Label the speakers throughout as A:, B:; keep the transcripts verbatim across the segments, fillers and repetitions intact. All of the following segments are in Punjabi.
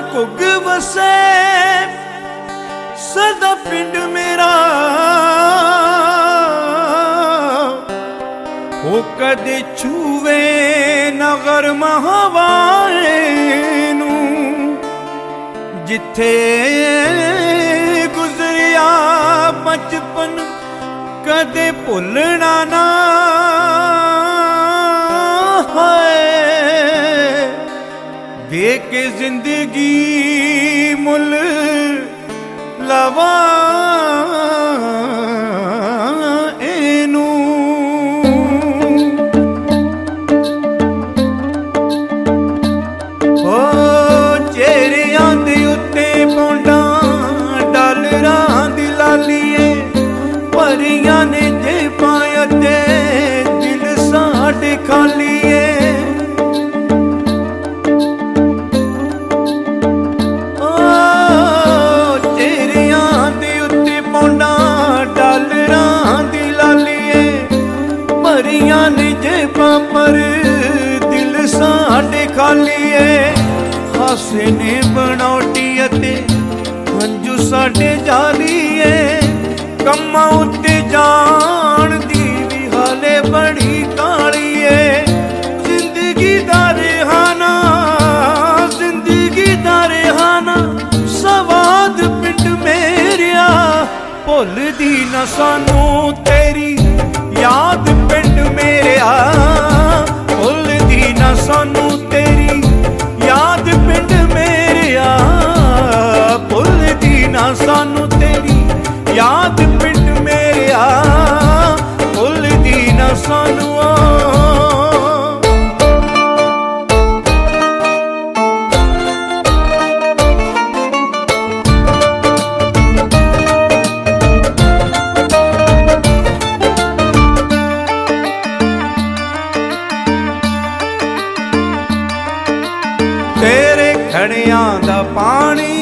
A: ਘੁੱਗ ਵਸੇ ਸਦਾ ਪਿੰਡ ਮੇਰਾ, ਉਹ ਕਦੇ ਛੂਵੇ ਨਾ ਗਰਮ ਹਵਾਏ ਨੂੰ, ਜਿੱਥੇ ਗੁਜ਼ਰਿਆ ਬਚਪਨ ਕਦੇ ਭੁੱਲਣਾ ਨਾ ਹੈ। ਦੇ ਕੇ ਜ਼ਿੰਦਗੀ ਮੁੱਲ ਲਵਾ ਇਹਨੂੰ, ਓ ਚਿਹਰਿਆਂ ਦੇ ਉੱਤੇ ਪੌਂਡਾਂ ਡਾਲਰਾਂ ਦੀ ਲਾਲੀਏ, ਭਰੀਆਂ ਨੇ ਜੇਬਾਂ ਅਤੇ ਦਿਲ ਸਾਡੇ ਖਾਲੀਏ। ਭਰੀਆਂ ਨੇ ਜੇਬਾਂ ਪਰ ਦਿਲ ਸਾਡੇ ਖਾਲੀਏ, ਹਾਸੇ ਨੇ ਬਣਾਉਟੀ ਅਤੇ ਹੰਝੂ ਸਾਡੇ ਜਾਲੀਏ, ਕੰਮਾਂ ਉੱਤੇ ਜਾਣ ਦੀ ਵੀ ਹਾਲੇ ਬੜੀ ਕਾਲੀਏ। ਜ਼ਿੰਦਗੀ ਦਾ ਰਿਹਾਨਾ, ਜ਼ਿੰਦਗੀ ਦਾ ਰਿਹਾਨਾ, ਸਵਾਦ ਪਿੰਡ ਮੇਰਿਆ, ਭੁੱਲਦੀ ਨਾ ਸਾਨੂੰ ਤੇਰੀ ਯਾਦ ਪਿੰਡ ਮੇਰਿਆ, ਭੁੱਲਦੀ ਨਾ ਸਾਨੂੰ ਤੇਰੀ ਯਾਦ ਪਿੰਡ ਮੇਰਿਆ, ਭੁੱਲਦੀ ਨਾ ਸਾਨੂੰ ਤੇਰੀ ਯਾਦ ਪਿੰਡ ਮੇਰਿਆ, ਭੁੱਲਦੀ ਨਾ ਸਾਨੂੰ। ਤੇਰੇ ਖੜਿਆਂ ਦਾ ਪਾਣੀ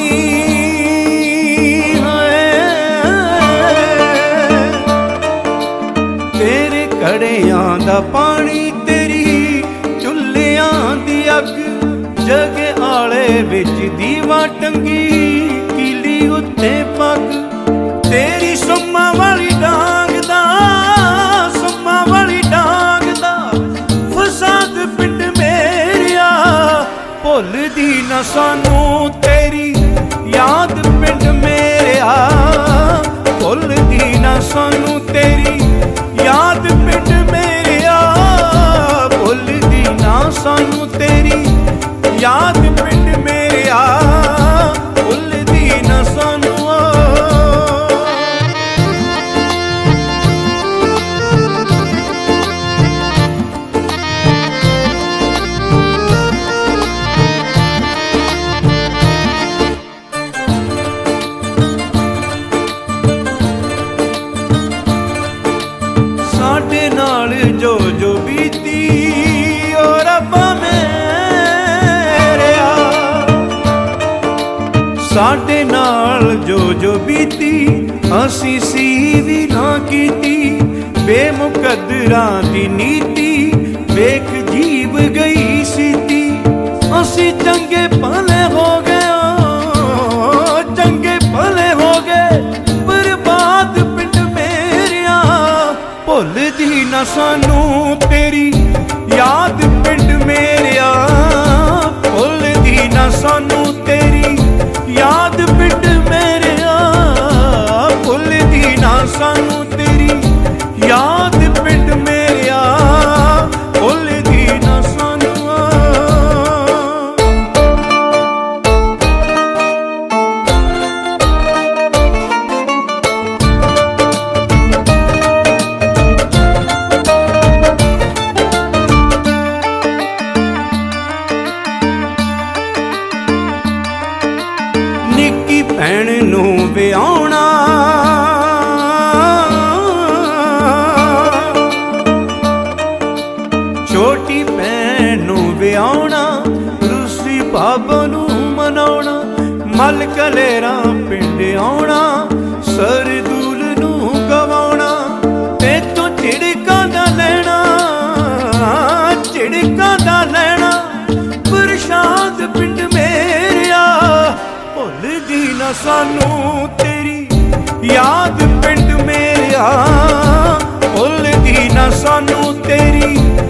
A: ਤੇਰੇ ਘੜਿਆਂ ਦਾ ਪਾਣੀ, ਤੇਰੀ ਚੁੱਲ੍ਹਿਆਂ ਦੀ ਅੱਗ, ਜਗ ਆਲੇ ਵਿੱਚ ਦੀਵਾ ਟੰਗੀ, ਕੀਲੀ ਉੱਤੇ ਪੱਗ, ਤੇਰੀ ਸੁੰਮਾਂ ਵਾਲੀ ਡਾਂਗ ਦਾ, ਸੁੰਮਾਂ ਵਾਲੀ ਡਾਂਗ ਦਾ ਫਸਾਦ ਪਿੰਡ ਮੇਰਿਆ, ਭੁੱਲਦੀ ਨਾ ਸਾਨੂੰ ਤੇਰੀ ਯਾਦ ਪਿੰਡ ਮੇਰਿਆ, ਭੁੱਲਦੀ ਨਾ ਸਾਨੂੰ ਤੇਰੀ ਯਾਦ ਪਿੰਡ ਮੇਰਿਆ, ਭੁੱਲਦੀ ਨਾ ਸਾਨੂੰ ਤੇਰੀ ਯਾਦ ਪਿੰਡ ਮੇਰਿਆ, ਭੁੱਲਦੀ ਨਾ ਸਾਨੂੰ। ਸਾਡੇ ਨਾਲ ਜੋ ਜੋ ਬੀਤੀ ਓ ਰੱਬਾ ਮੇਰਿਆ, ਸਾਡੇ ਨਾਲ ਜੋ ਜੋ ਬੀਤੀ ਅਸੀਂ ਸੀ ਵੀ ਨਾ ਕੀਤੀ, ਬੇਮੁਕੱਦਰਾਂ ਦੀ ਨੀਤੀ ਵੇਖ ਜੀਵ ਗਈ ਸੀਤੀ, ਅਸੀਂ ਚੰਗੇ ਭਲੇ ਹੋ ਗਏ, ਚੰਗੇ ਭਲੇ ਹੋ ਗਏ, ਬਰਬਾਦ ਪਿੰਡ ਮੇਰਿਆ, ਭੁੱਲਦੀ ਨਾ ਸਾਨੂੰ ਤੇਰੀ ਯਾਦ ਪਿੰਡ ਮੇਰਿਆ, ਭੁੱਲਦੀ ਨਾ ਸਾਨੂੰ ਤੇਰੀ ਯਾਦ ਪਿੰਡ ਮੇਰਿਆ, ਭੁੱਲਦੀ ਨਾ ਸਾਨੂੰ ਤੇਰੀ ਯਾਦ ਪਿੰਡ ਮੇਰਿਆ, ਭੁੱਲਦੀ ਨਾ ਸਾਨੂੰ। ਨਿੱਕੀ ਭੈਣ ਨੂੰ ਵਿਆਹੁਣਾ, ਛੋਟੀ ਭੈਣ ਨੂੰ ਵਿਆਹੁਣਾ, ਰੂਸੀ ਬਾਬਾ ਨੂੰ ਮਨਾਉਣਾ, ਮਲ ਕਲੇਰਾਂ ਪਿੰਡ ਆਉਣਾ, ਸਰਦੂਲ ਨੂੰ ਗਵਾਉਣਾ, ਤੇ ਤੂੰ ਝਿੜਕਾਂ ਦਾ ਲੈਣਾ, ਝਿੜਕਾਂ ਦਾ ਲੈਣਾ, ਪ੍ਰਸ਼ਾਦ ਪਿੰਡ ਮੇਰਿਆ, ਨਾ ਸਾਨੂੰ ਤੇਰੀ ਯਾਦ ਪਿੰਡ ਮੇਰਿਆ, ਭੁੱਲਦੀ ਨਾ ਸਾਨੂੰ ਤੇਰੀ